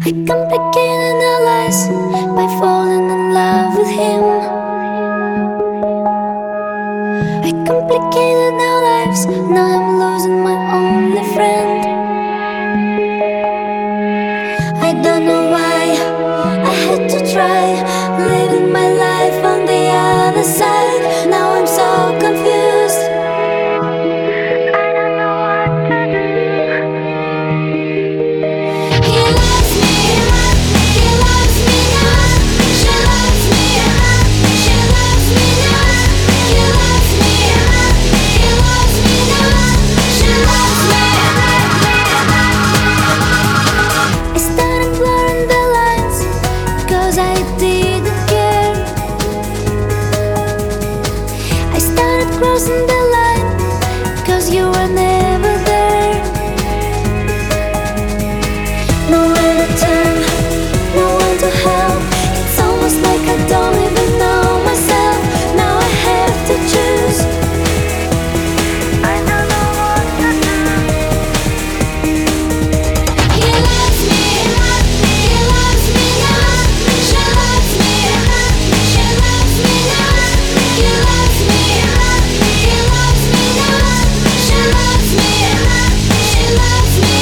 I complicated our lives by falling in love with him. I complicated our lives, now I'm losing my only friend. I don't know why I had to try living my life on the other side. Now I'm so confused. I don't know what to do. He loves me, he loves me now. She loves me, she loves me now. He loves me, he loves me now. She loves me. I started blurring the lines, 'cause I didn't care. I started crossing the line, 'cause you were never there. Nowhere to turn, no one to help. It's almost like I don't even know myself. Now I have to choose. I don't know what to do. He loves me, he loves me now. She loves me, she loves me now. He loves me, he loves me now. She loves me, she loves me.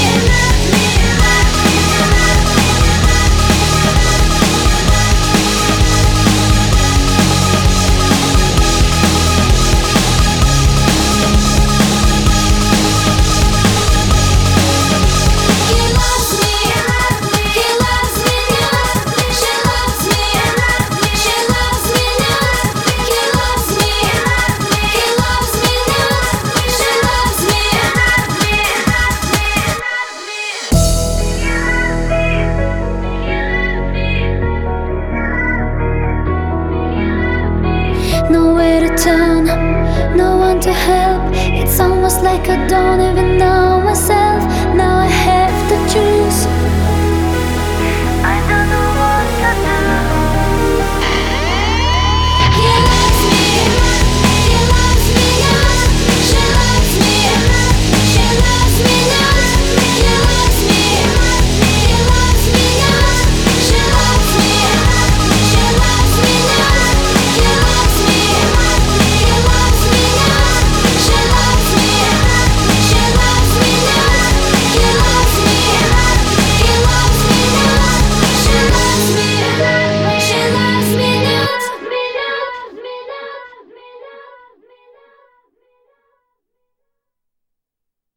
He loves me, he loves me now. She loves me, she loves me now. He loves me, he loves me now. She loves me. Nowhere to turn, no one to help. It's almost like I don't even know